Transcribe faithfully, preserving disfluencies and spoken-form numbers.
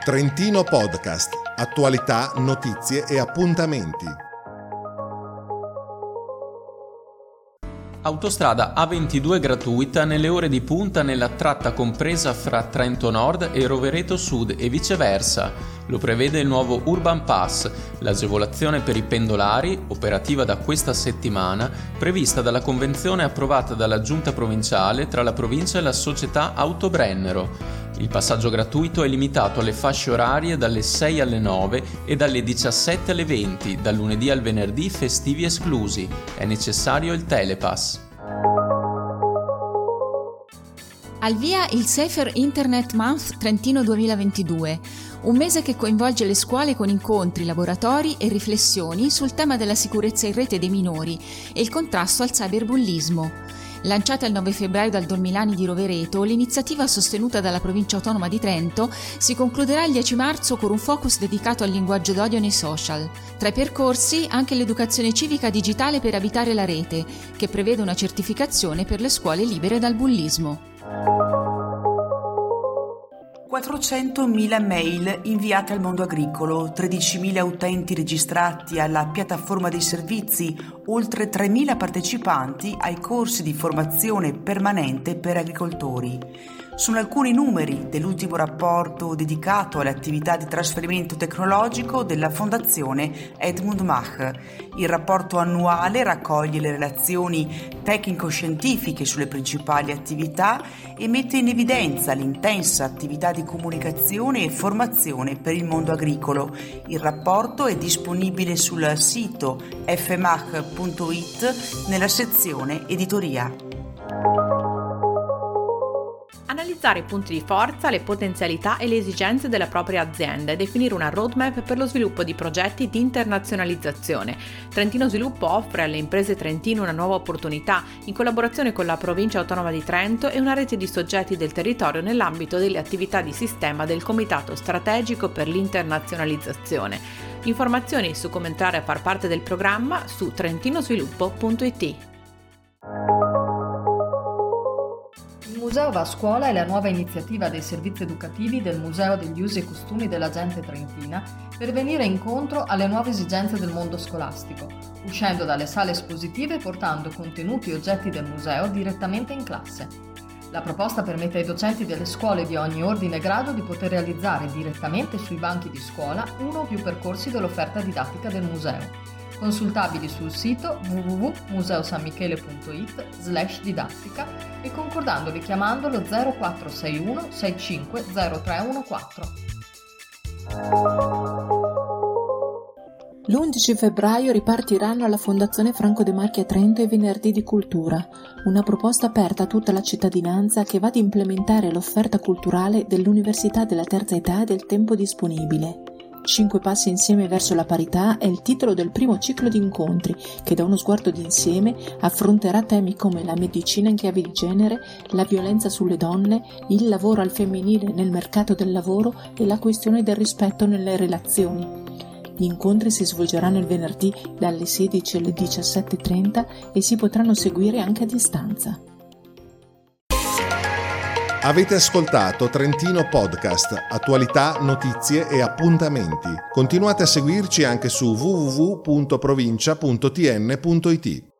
Trentino Podcast. Attualità, notizie e appuntamenti. Autostrada A ventidue gratuita nelle ore di punta nella tratta compresa fra Trento Nord e Rovereto Sud e viceversa. Lo prevede il nuovo Urban Pass, l'agevolazione per i pendolari, operativa da questa settimana, prevista dalla convenzione approvata dalla Giunta provinciale tra la provincia e la società Autobrennero. Il passaggio gratuito è limitato alle fasce orarie dalle sei alle nove e dalle diciassette alle venti, dal lunedì al venerdì festivi esclusi. È necessario il Telepass. Al via il Safer Internet Month Trentino duemilaventidue, un mese che coinvolge le scuole con incontri, laboratori e riflessioni sul tema della sicurezza in rete dei minori e il contrasto al cyberbullismo. Lanciata il nove febbraio dal Dormilani di Rovereto, l'iniziativa sostenuta dalla Provincia Autonoma di Trento si concluderà il dieci marzo con un focus dedicato al linguaggio d'odio nei social. Tra i percorsi anche l'educazione civica digitale per abitare la rete, che prevede una certificazione per le scuole libere dal bullismo. quattrocentomila mail inviate al mondo agricolo, tredicimila utenti registrati alla piattaforma dei servizi, oltre tremila partecipanti ai corsi di formazione permanente per agricoltori. Sono alcuni numeri dell'ultimo rapporto dedicato alle attività di trasferimento tecnologico della Fondazione Edmund Mach. Il rapporto annuale raccoglie le relazioni tecnico-scientifiche sulle principali attività e mette in evidenza l'intensa attività di comunicazione e formazione per il mondo agricolo. Il rapporto è disponibile sul sito f mach punto it nella sezione editoria. Analizzare i punti di forza, le potenzialità e le esigenze della propria azienda e definire una roadmap per lo sviluppo di progetti di internazionalizzazione. Trentino Sviluppo offre alle imprese trentine una nuova opportunità in collaborazione con la Provincia Autonoma di Trento e una rete di soggetti del territorio nell'ambito delle attività di sistema del Comitato Strategico per l'Internazionalizzazione. Informazioni su come entrare a far parte del programma su trentino sviluppo punto it. Il Museo va a scuola è la nuova iniziativa dei servizi educativi del Museo degli Usi e Costumi della Gente Trentina per venire incontro alle nuove esigenze del mondo scolastico, uscendo dalle sale espositive e portando contenuti e oggetti del museo direttamente in classe. La proposta permette ai docenti delle scuole di ogni ordine e grado di poter realizzare direttamente sui banchi di scuola uno o più percorsi dell'offerta didattica del museo, consultabili sul sito w w w punto museo san michele punto it slash didattica e concordandoli chiamando lo zero quattro sei uno sei cinque zero tre uno quattro. L'undici febbraio ripartiranno alla Fondazione Franco De Marchi a Trento i Venerdì di Cultura, una proposta aperta a tutta la cittadinanza che va ad implementare l'offerta culturale dell'Università della Terza Età e del tempo disponibile. Cinque passi insieme verso la parità è il titolo del primo ciclo di incontri che da uno sguardo d'insieme affronterà temi come la medicina in chiave di genere, la violenza sulle donne, il lavoro al femminile nel mercato del lavoro e la questione del rispetto nelle relazioni. Gli incontri si svolgeranno il venerdì dalle sedici alle diciassette e trenta e si potranno seguire anche a distanza. Avete ascoltato Trentino Podcast, attualità, notizie e appuntamenti. Continuate a seguirci anche su w w w punto provincia punto t n punto it.